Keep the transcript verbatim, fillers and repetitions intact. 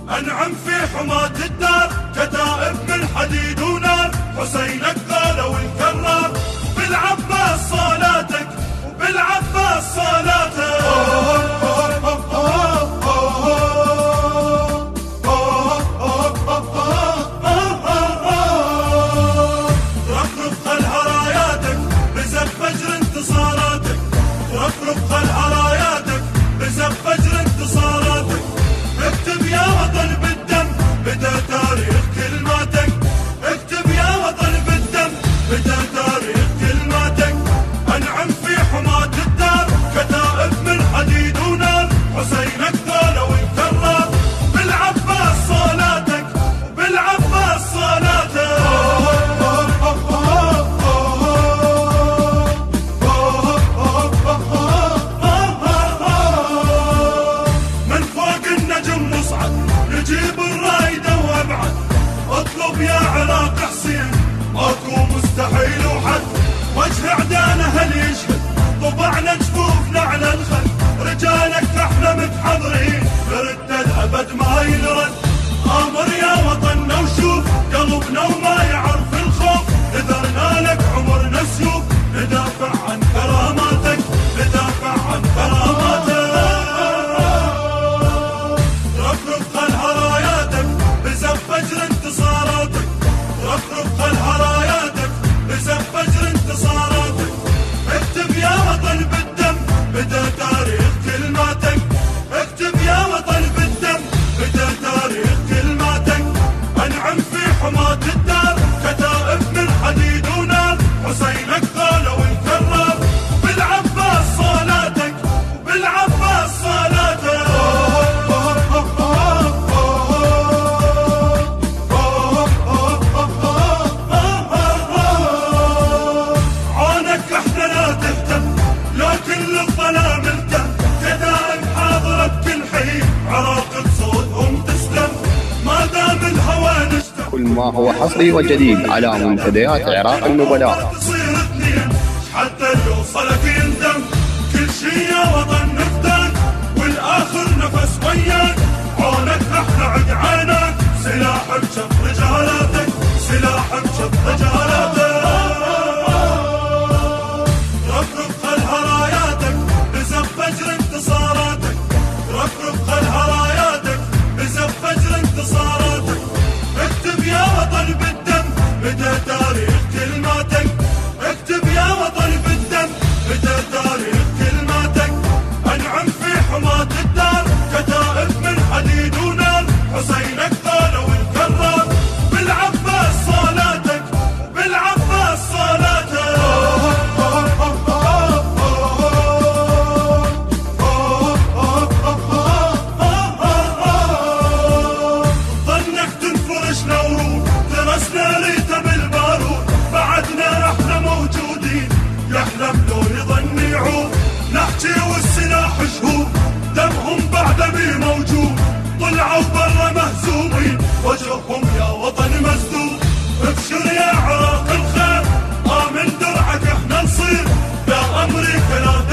أنعم في حماة الدار، كتائب من حديد ونار، حسينك قالوا الكرار، بالعباس صلاتك وبالعباس صلاتك. رفرف خلها راياتك بزف فجر انتصاراتك، رفرف خلها راياتك بزف فجر انتصاراتك. اكتب يا وطن بالدم بدا تاريخ كلماتك، اكتب يا وطن بالدم بدا تاريخ كلماتك. انعم في حماة الدار، كتائب من حديد ونار، حسينك قالوا الكرار، بالعباس صلاتك وبالعباس صلاتك. من فوق النجم نصعد نجيب الرايدة وابعد، اطلب يا عراق حسين ماكو مستحيل وحد. وجه اعدانه هل يشهد طبعنا جفوفنا على الخد، رجالك احنا متحضرين برد الابد ما ينرد. امر يا وطننا وشوف قلبنا وما يعرف الخوف، نذرنا لك عمرنا سيوف ندافع عن كراماتك، ندافع عن كراماتك. رفرف خلها راياتك بزف فجر انتصاراتك، رفرف خلها راياتك بزف فجر انتصاراتك. اكتب يا وطن بالدم بدا تاريخ كلماتك، اكتب يا وطن بالدم بدا تاريخ كلماتك. انعم في حماة الدار، كتائب من حديد ونار، حسينك قالوا الكرار، بالعباس صلاتك وبالعباس صلاتك. عونك احنا لا تهتم لكن للظلام التم، كتائب حاضرة بكل حين عراق بصوتهم تسلم، ما دام الهوى نشتم. كل ما هو حصري وجديد على منتديات عراق النبلاء. تصير اثنين حتى يوصلك يندم، كل شي يا وطن نفداك والاخر نفس وياك. عونك احنا عد عينك، سلاح بجف رجالاتك، سلاح بجف رجالاتك. رفرف خلها راياتك بزف فجر انتصاراتك، رفرف خلها راياتك بزف فجر انتصاراتك. اكتب يا وطن بالدم بدا تاريخ كلماتك، اكتب يا وطن بالدم بدا تاريخ كلماتك. انعم في حماة الدار، كتائب من حديد ونار، حسينك قالوا الكرار، بالعباس صلاتك وبالعباس صلاتك. ظنك تنفرشنا ورود، درسنا ريته بالبارود، بعدنا احنا موجودين، يحلم لو يظن يعود. نحكي والسلاح شهود، دمهم بعد بي موجود، طلعوا برا مهزومين، وجههم يا وطن مسدود. ابشر يا عراق الخير، آمن درعك احنا نصير، يا امريكا لا